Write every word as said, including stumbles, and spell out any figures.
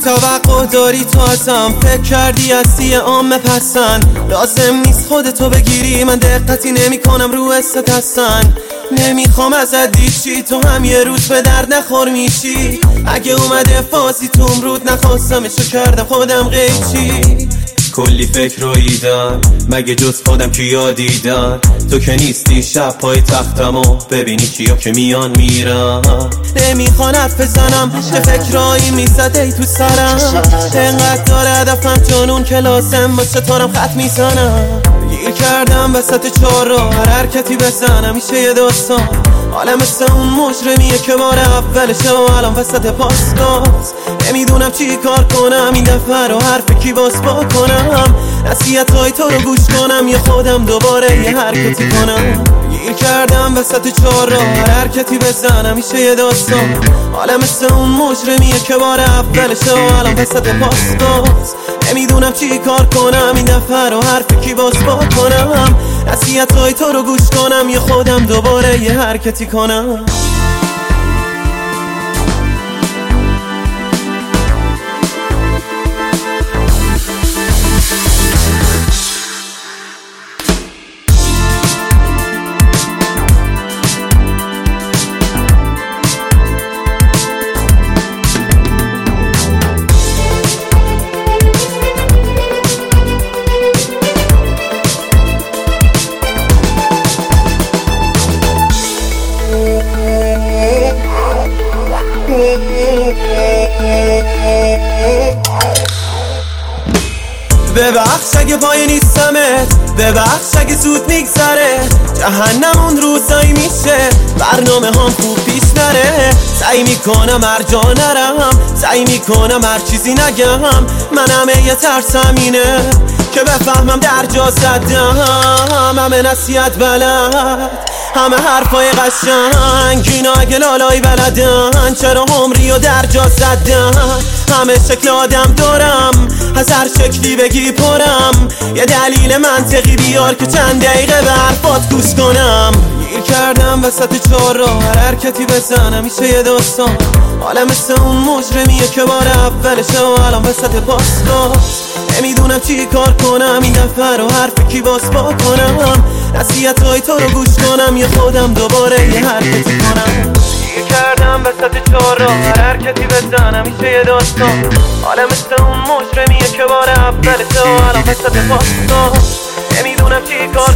توقع داری تو ازم، فکر کردی هستی عام پسند. لازم نیست خودتو بگیری، من دقتی نمی کنم رو حست هستن. نمیخوام ازت دیشی، تو هم یه روز به درد نخور میشی. اگه اومده فازی تو امرود نخواستمشو کردم خودم قیچی. کلی فکر رو ایدن، مگه جز خودم کیا دیدن؟ تو که نیستی شب پای تختم و ببینی کیا که میان میرن. نمیخوان حرف بزنم چه فکرایی میزد ای تو سرم. انقدر داره هدفم جنون که لازم با ستارم خط میزنم. گیر کردم وسط چهار راه، هر حرکتی بزنم میشه یه داستان. حالا مثل اون مجرمیه که بار اولشه و الان وسط پاسگاز. نمیدونم چی کار کنم این دفعه رو، حرف کی باز با کنم. نصیحت های تو رو گوش کنم یا خودم دوباره یه حرکتی کنم. گیر کردم وسط چهار راه، هر حرکتی بزنم میشه یه داستان. حالا مثل اون مجرمیه که بار اولشه و الان وسط پاسگاز. نمیدونم چی کار کنم این دفعه رو، حرف کی باز با کنم. نصیحت های تو رو گوش کنم یا خودم دوباره یه حرکتی کنم. ببخش اگه پای نیستمت، ببخش اگه زود میگذره. جهنم اون روزایی میشه برنامه هم خوب پیش نره. سعی میکنم هر جا نرم، سعی میکنم هر چیزی نگم. من همه یه ترسم اینه که بفهمم در جا زدم. همه نصیحت بلد، همه حرفای قشنگ، اینا اگه لالای بلدن چرا عمری و در جا زدن. همه شکل آدم دارم، از هر شکلی بگی پرم. یه دلیل منطقی بیار که چند دقیقه به حرفات گوش کنم. گیر کردم وسط چهار راه، هر حرکتی بزنم میشه یه داستان. حالا مثل اون مجرمیه که بار اولشه و الان وسط پاسگاز. نمیدونم چی کار کنم این دفعه رو، حرف کی باز با کنم. نصیحت های تو رو گوش کنم یا خودم دوباره یه حرکتی کنم. گیر کردم وسط چهار راه، هر حرکتی بزنم میشه یه داستان. حالا مثل اون مجرمیه که بار اولشه و الان وسط پاسگاز. نمیدونم چی کار